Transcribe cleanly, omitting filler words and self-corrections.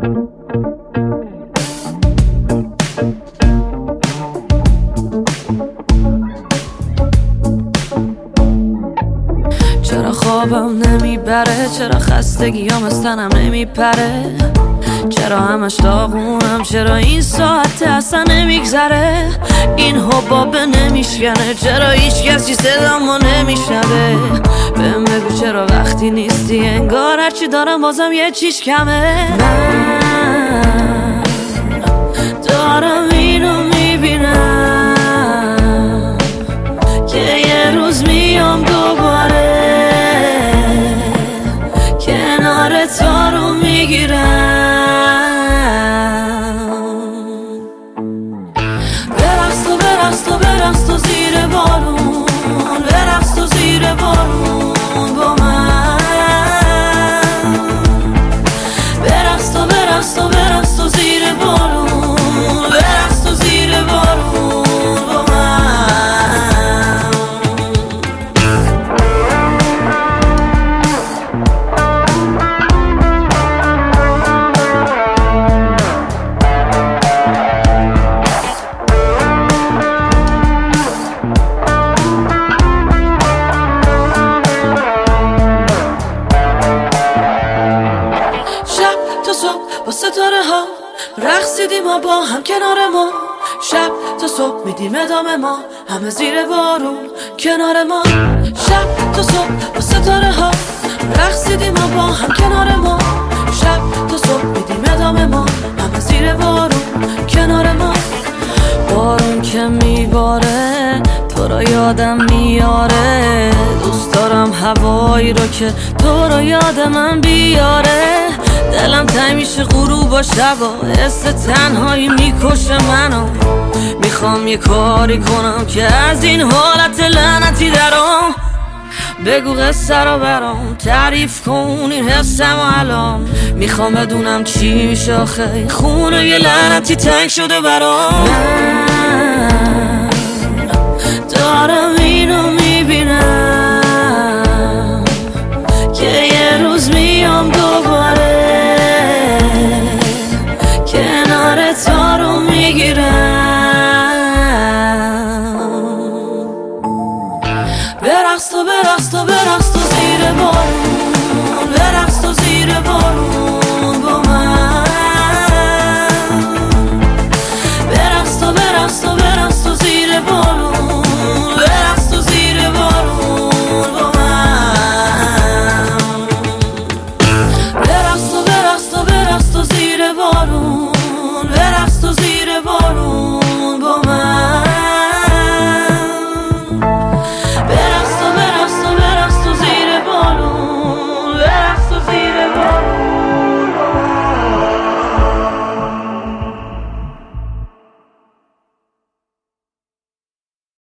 چرا خوابم نمیبره، چرا خستگیام از تنم نمیپره، چرا همش داغونم، چرا این ساعت اصلا نمیگذره، این حبابه نمیشکنه، چرا هیچ کسی صدامو نمیشنوه. بهم بگو چرا وقتی نیستی انگار هرچی دارم بازم یه چیز کمه. من دارم اینو میبینم که یه روز میام دوباره کنار تو رو میگیرم. برقص تو زیر بارون، برقص تو زیر بارون با من. برقص تو زیر بارون، برقص تو زیر بارون با من. با ستاره ها رقصیدیم ما با هم کنار ما، شب تا صبح میدیم ادامه ما همه زیر بارون کنار ما. شب تا صبح با ستاره ها رقصیدیم ما با هم کنار ما، شب تا صبح میدیم ادامه ما همه زیر بارون کنار ما. بارون که میباره تو رو یادم میاره، دوست دارم هوایی رو که تو رو یاد من بیاره. دلم تنگ میشه غروب و شبا، حس تنهایی میکشه منو، میخوام یه کاری کنم که از این حالت لعنتی درام. بگو قصه رو برام تعریف کن این حسم و الان، میخوام بدونم چی میشه آخه خونه یه لعنتی تنگ شده برام. من دارم اینو